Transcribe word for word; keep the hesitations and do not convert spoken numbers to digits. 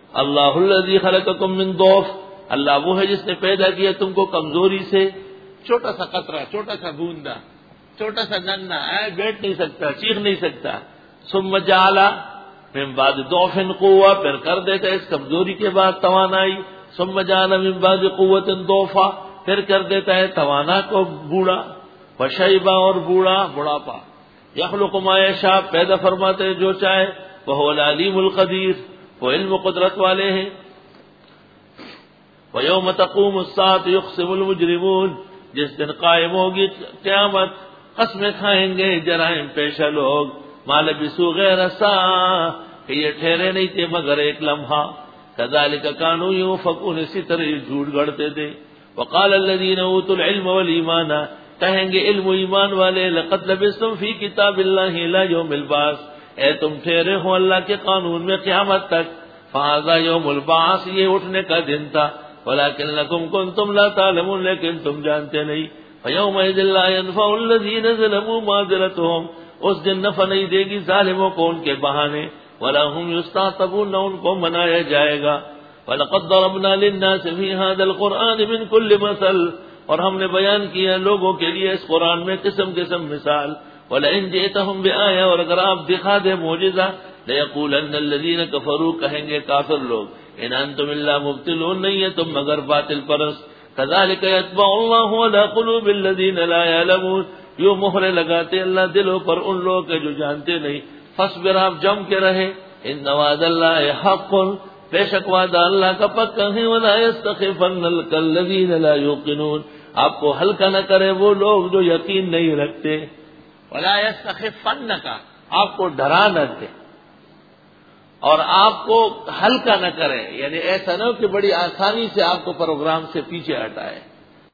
اللہ الذی خلقکم من ضعف، اللہ وہ ہے جس نے پیدا کیا تم کو کمزوری سے، چھوٹا سا قطرہ، چھوٹا سا بوندا، چھوٹا سا ننھا ہے، بیٹھ نہیں سکتا، چیخ نہیں سکتا. ثم جعل من بعد ضعف قوة، پھر کر دیتا ہے اس کمزوری کے بعد توانائی. ثم جعل من بعد قوة ضعفا، پھر کر دیتا ہے توانا کو بوڑھا، وشیبا اور بوڑھا بڑھاپا. یخلق ما یشاء، پیدا فرماتے ہیں جو چاہے. وہو العلیم القدیر، وہ علم و قدرت والے ہیں. وَيَوْمَ تَقُومُ السَّاعَةُ يُقْسِمُ الْمُجْرِمُونَ، جس دن قائم ہوگی قیامت قسمیں کھائیں گے جرائم پیشہ لوگ. مَا لَبِثُوا غَيْرَ سَاعَةٍ، کہ یہ ٹھہرے نہیں تھے مگر ایک لمحہ. كَذَلِكَ كَانُوا يُؤْفَكُونَ، اسی طرح یہ جھوٹ گڑتے تھے. وَقَالَ الَّذِينَ أُوتُوا الْعِلْمَ وَالْإِيمَانَ، کہیں گے علم و ایمان والے، لَقَدْ لَبِثْتُمْ فِي كِتَابِ اللَّهِ إِلَى يَوْمِ الْبَعْثِ، اے تم ٹھہرے ہو اللہ کے قانون میں قیامت تک. فَهَذَا يَوْمُ الْبَعْثِ، یہ اٹھنے کا دن تھا. وَلَكِنَّكُمْ كُنْتُمْ لَا تَعْلَمُونَ، لیکن تم جانتے نہیں. فَيَوْمَئِذٍ لَا يَنْفَعُ الَّذِينَ ظَلَمُوا مَعْذِرَتُهُمْ، اس دن نفع نہیں دے گی ظالموں کو ان کے بہانے. وَلَا هُمْ يُسْتَعْتَبُونَ، نہ ان کو منایا جائے گا. وَلَقَدْ ضَرَبْنَا لِلنَّاسِ فِي هَذَا الْقُرْآنِ مِنْ كُلِّ مَثَلٍ، اور ہم نے بیان کیا لوگوں کے لیے اس قرآن میں قسم قسم مثال. وَلَئِنْ جِئْتَهُمْ بِآيَةٍ، اور اگر آپ دکھا دیں معجزہ، لَيَقُولَنَّ الَّذِينَ كَفَرُوا، کہیں گے کافر لوگ، ان انتم الا مبتلون، نہیں ہے تم مگر باطل پرست. كذلك يطبع الله على قلوب الذين لا يعلمون، یوں مہرے لگاتے اللہ دلوں پر ان لوگوں کے جو جانتے نہیں. فاصبر، آپ جم کے رہے. ان وعد اللہ حق، بے شک وعدہ اللہ کا پکا ہے. ولا يستخفنك الذين لا يوقنون، آپ کو ہلکا نہ کرے وہ لوگ جو یقین نہیں رکھتے. ولا يستخفنك، آپ کو ڈرا نہ دے اور آپ کو ہلکا نہ کرے، یعنی ایسا نہ ہو کہ بڑی آسانی سے آپ کو پروگرام سے پیچھے ہٹائے.